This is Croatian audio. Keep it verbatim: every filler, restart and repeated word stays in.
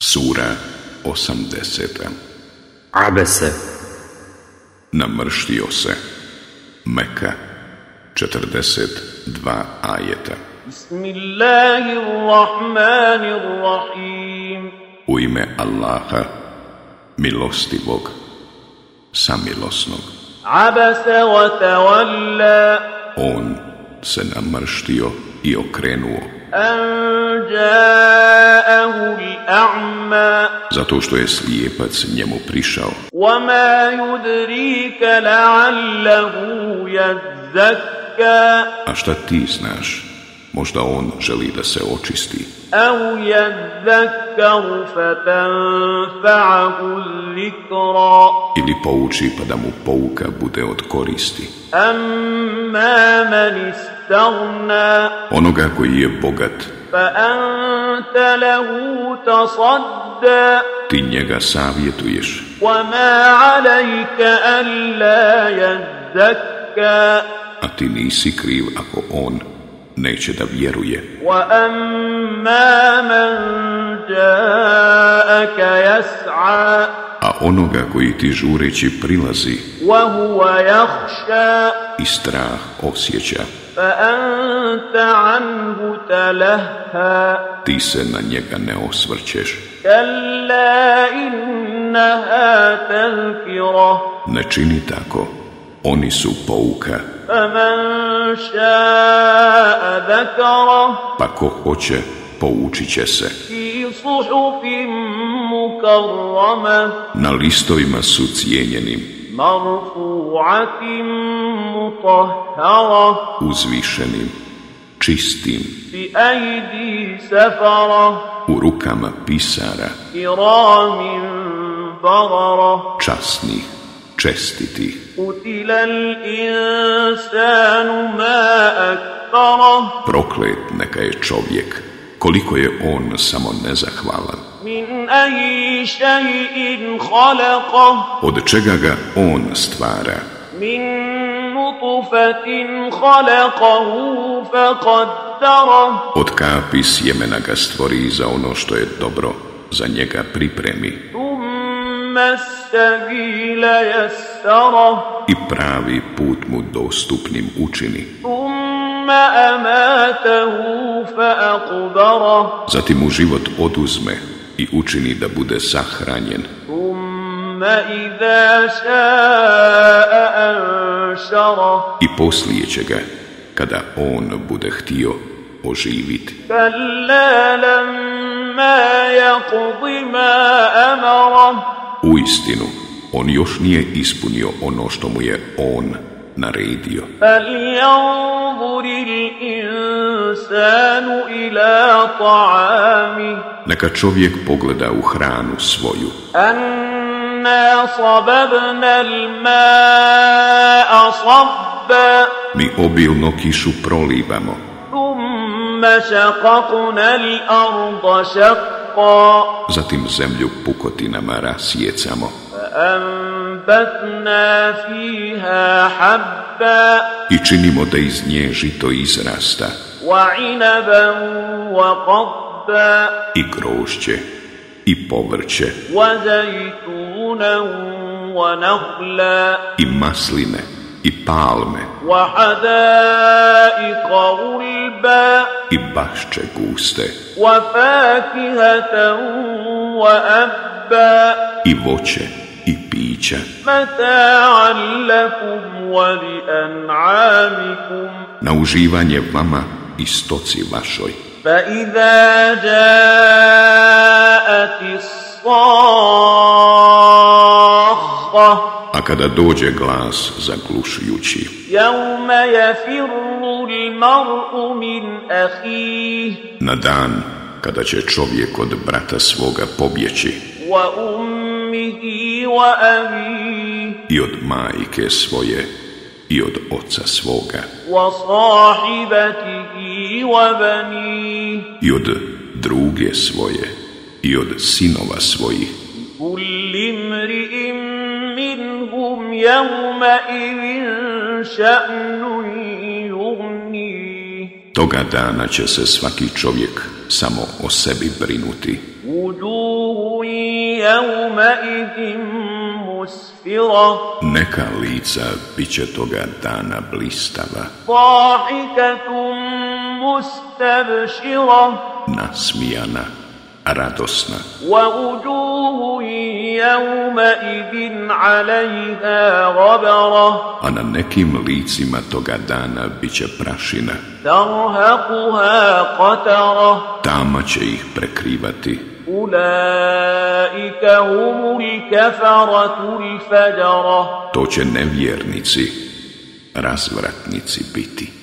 Sura osamdeseta. Abese. Namrštio se. Meka. četrdeset dva ajeta. Bismillahirrahmanirrahim. U ime Allaha, milostivog, samilosnog. Abese wa tawalla. On se namrštio i okrenuo. An ja'ahu al-a'ma. Zato što je slijepac njemu prišao. Wama yudrika la'allahu yazzakka. A šta ti znaš? Možda on želi da se očisti. Au yazzakkaru fatanfa'ahu al-zikra. Ili pouči pa da mu pouka bude od koristi. Amma man istaghna. Onoga koji je bogat, Fa anta lahu tasadda. ti njega savjetuješ. Wama alayka alla yazzakka. A ti nisi kriv ako on neće da vjeruje. وَأَمَّا مَنْ جَاءَكَ يَسْعَى. A onoga koji ti žureći prilazi وَهُوَ يَخْشَى. i strah osjeća, فَأَنْتَ عَنْهُ تَلَهَّى. ti se na njega ne osvrćeš. كَلَّا إِنَّهَا تَذْكِرَةٌ. Ne čini tako, oni su pouka. فَمَنْ شَاءَ ذَكَرَهُ. Pa ko hoće, poučit će se. فِي صُحُفٍ مُكَرَّمَةٍ. Na listovima su cijenjenim, مرفوعة مطهرة. uzvišenim, čistim, بأيدي سفرة. u rukama pisara, كرام بررة. časnih, čestitih. قتل الإنسان ما أكفره. Proklet neka je čovjek, koliko je on samo nezahvalan. من أي شيء خلقه. Od čega ga on stvara? من نطفة خلقه فقدره. Od kapi sjemena ga stvori za ono što je dobro, za njega pripremi. ثم السبيل يسره. I pravi put mu dostupnim učini. ثم أماته فأقبره. Zatim mu život oduzme i učini da bude sahranjen. ثم إذا شاء أنشره. I poslije će ga, kada on bude htio, oživiti. كلا لما يقض ما أمره. Uistinu, on još nije ispunio ono što mu je on naredio. فلينظر الإنسان إلى طعامه. Neka čovjek pogleda u hranu svoju. أنا صببنا الماء صبا. Mi obilno kišu prolivamo, ثم شققنا الأرض شقا. zatim zemlju pukotinama rasjecamo فأنبتنا فيها حبا. i činimo da iz nje žito izrasta, وعنبا وقضبا. i grožđe, i povrće, وزيتونا ونخلا. i masline, i palme, وحدائق غلبا. i bašče guste, وفاكهة وأبا. i voće, i pića, متاعا لكم ولأنعامكم. na uživanje vama i stoci vašoj. فإذا جاءت الصاخة. A kada dođe glas zaglušujući, يوم يفر المرء من أخيه. na dan kada će čovjek od brata svoga pobjeći, وأمه وأبيه. i od majke svoje, i od oca svoga, وصاحبته وبنيه. i od druge svoje, i od sinova svojih. كل امرئ منهم يومئذ شأن يغنيه. Toga dana će se svaki čovjek samo o sebi brinuti. وجوه يومئذ مسفرة Neka lica bit će toga dana blistava, ضاحكة مستبشرة nasmijana, radosna. ووجوه يومئذ عليها غبرة A na nekim licima toga dana bit će prašina, ترهقها قترة tama će ih prekrivati. أولئك هم الكفرة الفجرة To će nevjernici, razvratnici biti.